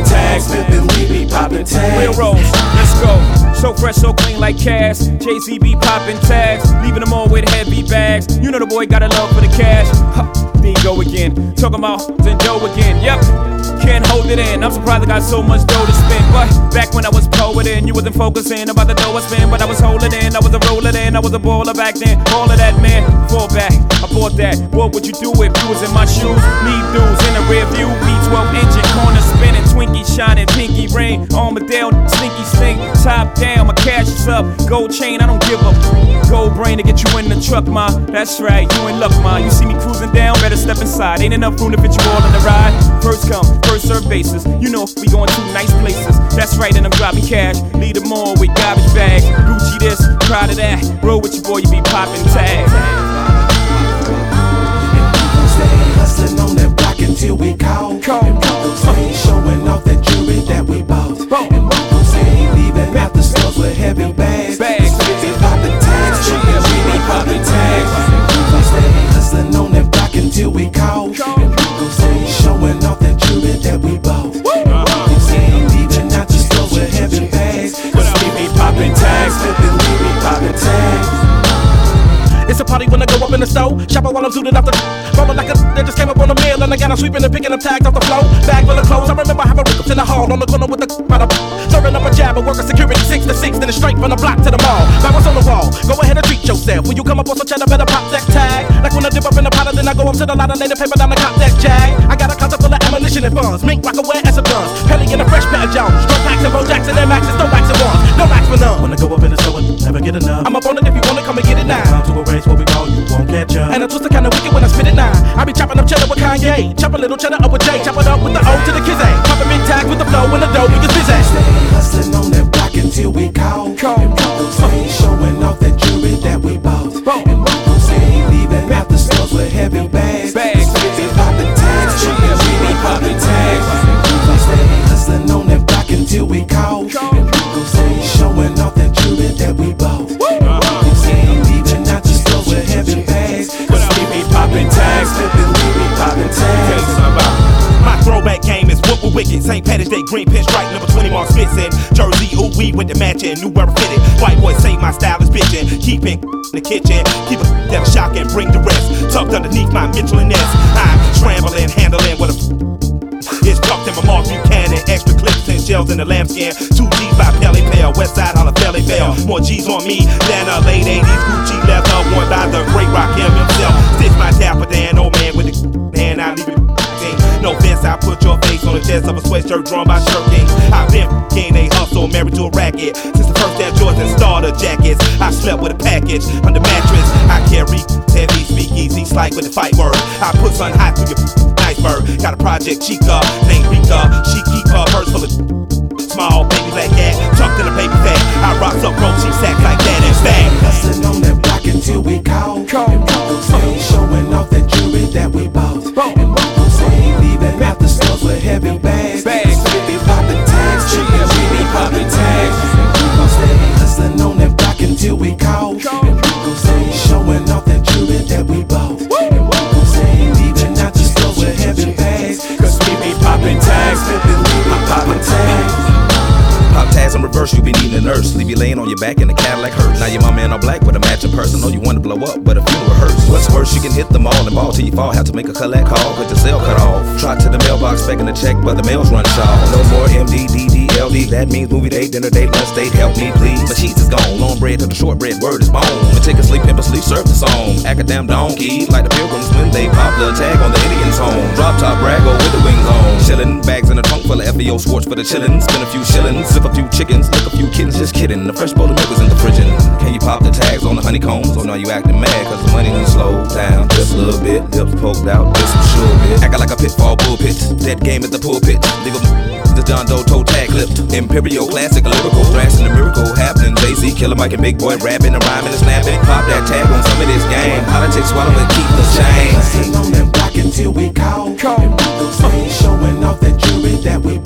tags, flipping, we be popping tags. Real rolls, let's go. So fresh, so clean like cash. Jay-Z be popping tags, leaving them all with heavy bags. You know the boy got a love for the cash. There you go again, talking about then dough again. Yep, can't hold it in. I'm surprised I got so much dough to spend. But back when I was poeting, you wasn't focusing about the dough I spend. But I was holding in, I was a roller in, I was a baller back then. All of that, man, fall back, I bought that. What would you do if you was in my shoes? Leave dudes in the rear view, V12 engine, corner spinning, Twinkie shining, pinky ring, Armadale, sneaky stink, top down, my cash is up, gold chain, I don't give up. Gold brain to get you in the truck, ma. That's right, you in luck, ma. You see me cruising down, better step inside. Ain't enough room to fit you all in the ride. First come, first serve basis. You know we going to nice places. That's right, and I'm dropping cash. Lead them all with garbage bags. Gucci this, proud of that. Roll with your boy, you be popping tags. Hustling on that block until we call. And people say showing off that jewelry that we bought. And people say leaving out the stores with heavy bags. We be popping tags, we be popping tags. And people say hustling on that block until we call. And people say showing off that jewelry that we bought. And people say leaving out the stores with heavy bags. We be popping tags, we be popping tags. It's a party when I go up in the store. Shopping while I'm suited up the rolling like a that just came up on the mill. And I got them sweeping and picking up tags off the floor. Bag full of clothes. I remember having rookups in the hall on the corner with the by the serving up a jab and working security 6 to 6. Then it's straight from the block to the mall. Back what's on the wall. Go ahead and treat yourself. When you come up on some cheddar, better pop that tag. Like when I dip up in the powder, then I go up to the lot and lay the paper down and cop that jag. I got a closet full of ammunition and funds. Mink, Rockaway, and some guns. Pelly in a fresh pair of Jones. Strong packs and Bo Jackson and Maxes. No wax and ones. No wax for none. When I go up in the store, never get enough. I'm up on it if you want it, come and get it now. Time to a race where we call you. Catch up. And I twist the kinda wicked when I spit it now. I be chopping up cheddar with Kanye. Chop a little cheddar up with Jay. Chop it up with the O to the kids. Popping big tags with the flow and the dough. We just busy. Stay hustling on that block until we call. And people say showing off that jewelry that we bought. And people say leaving out the stores with heavy bags. We be popping tags, we be popping tags. And people stay hustling on that block until we call. And people say showing off that jewelry that we bought. And people say leaving out the stores with heavy bags. We be popping tags, we be popping tags. My throwback game is whoop wicked. St. Patrick's Day, green pinstripe, number 20 Mark Spitson. Jersey, ooh wee with the matching, new wear fitted. White boys say my style is bitchin'. Keeping in the kitchen, keep a that'll shock and bring the rest. Tucked underneath my Mitchell and Ness. I'm scrambling, handling what a it's tucked in my Mark Buchanan. Extra clips and shells in the lambskin. 2 G's by Pelly Pale, West Side Holla Pelly Pale. More G's on me than a late 80s Gucci leather worn by the great Rakim himself. Stitch my tapper Dan, old man with the hand, I leave it. No offense, I put your face on the chest of a sweatshirt drawn by Shirt King. I've been king, a hustle, married to a racket. Since the first Air Jordan starter jackets, I slept with a package under mattress. I carry heavy, speak easy, slight with the fight word. I put sun hot through your iceberg. Got a project chica named Rika. She keep her purse full of small baby black cat tucked in a baby bag. I rocks up rope, she sack like that and bang. Hustling on that block until we call. And people say showing off that jewelry that we bought. And people say leaving out the stores with heavy bags. We be popping tags, we be popping tags. And people say hustling on that block until we call. And people say showing off that jewelry that we bought. And people say leaving out the stores with heavy bags. Cause we be popping tags, we be popping tags. Pop tags in reverse, you be needing a nurse. Leave you laying on your back in the Cadillac hearse. Now your mama in all black with a matching purse. I know you want to blow up, but a funeral hurts. What's worse, you can hit the mall and ball till you fall. Have to make a collect call, get your cell cut off. Trot to the mailbox, begging a check, but the mail's run short. No more MD, DD, LD. That means movie date, dinner date, lunch date. Help me, please. My cheese is gone. Long bread to the short bread, word is bone. And take a sleep, pimp a sleep, serve the song. Act a damn donkey, like the pilgrims when they pop the tag on the Indians home. Drop top Brago with the wings on. Chillin', bags in a trunk full of FBO Schwartz for the chillin'. Spin a few shillings, sip a few chickens. A few kittens, just kidding. The fresh bowl of milk is in the fridge. Can you pop the tags on the honeycombs? Or now you acting mad cause the money done slowed down just a little bit. Lips poked out, just some sure bit. Acting like a pitfall pulpit. That game at the pulpit. Leave the John Doe toe tag clipped. Imperial classic lyrical. Thrashing the miracle happening. Jay-Z, Killer Mike and Big Boy rapping and rhyming and snapping. Pop that tag on some of this game. Politics swallow and keep the chain. Hustling on that block until we call. And people say showing off that jewelry that we